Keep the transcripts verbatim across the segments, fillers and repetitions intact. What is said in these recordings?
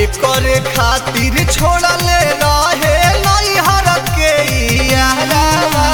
एकरे खातिर छोड़ले रहे नैहर के यारावा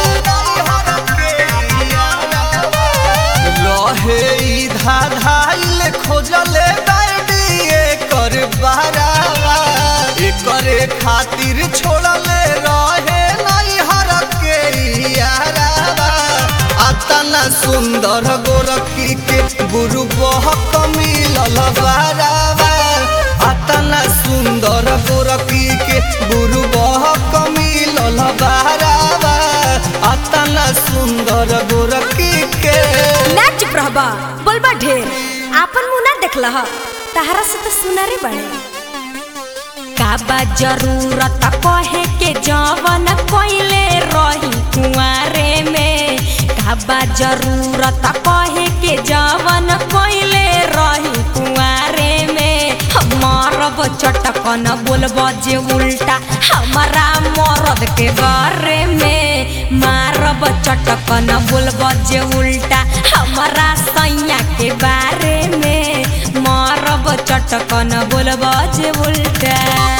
रहे ई धाधाइल खोजले डायडी एकर बहरावा एकरे खातिर छोड़ले रहे नैहर के यारावा अतना सुंदर गोरखी के गुरु बहक मिलल बहरावा अतना सुंदर गोरखी के गुरु बहक मिलल बहरावा अतना सुंदर गोरखी के ना चुप रहबा बोलबा ढेर आपन मुंह ना देखला ह तहरा से तो सुना रे बड़े काबा जरूरत कहे के जवन कोइले रही कुआरे में काबा जरूरत कहे के जवन कोइले रही कुआरे में मारब चटकन बोलब जे उल्टा हमारा मरद के बारे में मारब चटकन बोलब जे उल्टा हमारा सैया के बारे में मारब चटकन बोलब जे उल्टा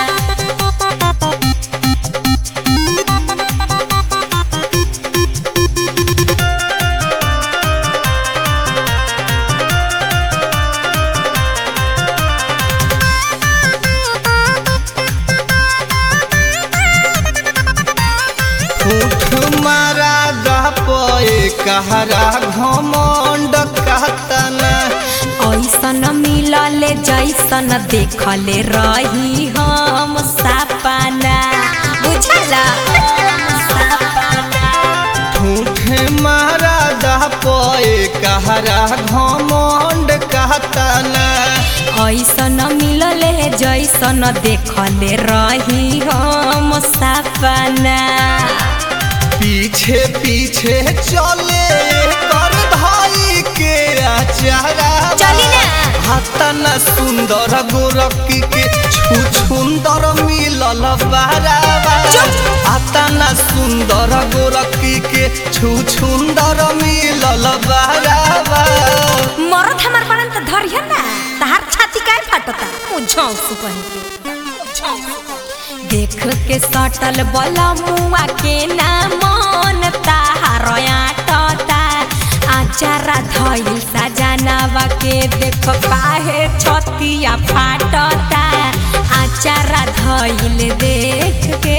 मारा गपए कहरा घमंड कहतना ऐसन मिलले जैसन देखले रही हम सपना बुझला ठूठे मारा गपए कहरा घमंड कहतना ऐसन मिलले जैसन देखले रही हम सपना पीछे पीछे चले कर भाई के आचारा चली ना हतना सुंदर गोरखी के छुछुंदर मिलल बहरावा हतना सुंदर गोरखी के छुछुंदर मिलल बहरावा मरद हमार बनन त धरिया ना तहार छाती काहे फाटता मुझौ सुपन के देख के सटल बला मुआ के ना मन ताहार आटता आचारा धइल सजनावा के देख काहे छतिया फाटता आचारा धइल देख के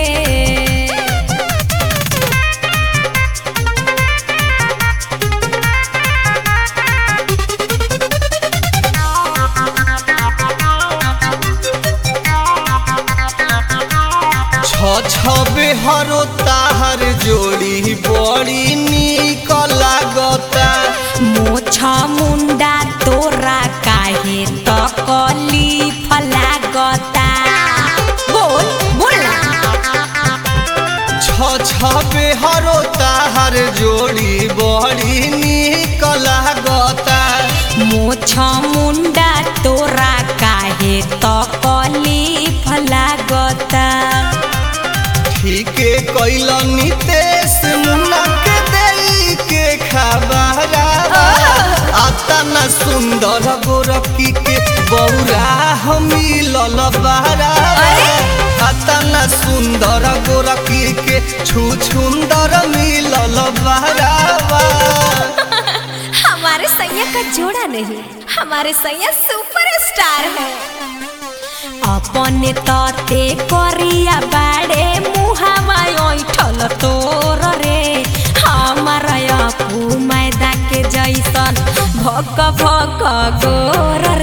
छबे हरो ताहर जोड़ी बड़ी निक लागता मोछा मुंडा तोरा काहे तकलीफ लागता बोल बोल छबे हरो ताहर जोड़ी बड़ी निक लागता मोछा मुंडा तोरा काहे तकलीफ लागता ठीके कैल नितेश मुन्ना के देई के खबरावा अतना सुंदर गोरखी के बौरा मिलल बहरावा अतना सुंदर गोरखी के छुछुंदर मिलल बहरावा हमारे सैया का जोड़ा नहीं हमारे सैया सुपरस्टार है अपने तते करिया बाड़े मुहावा ओइठल तोर रे हमारा अपू मैदा के जैसन भक भक गोर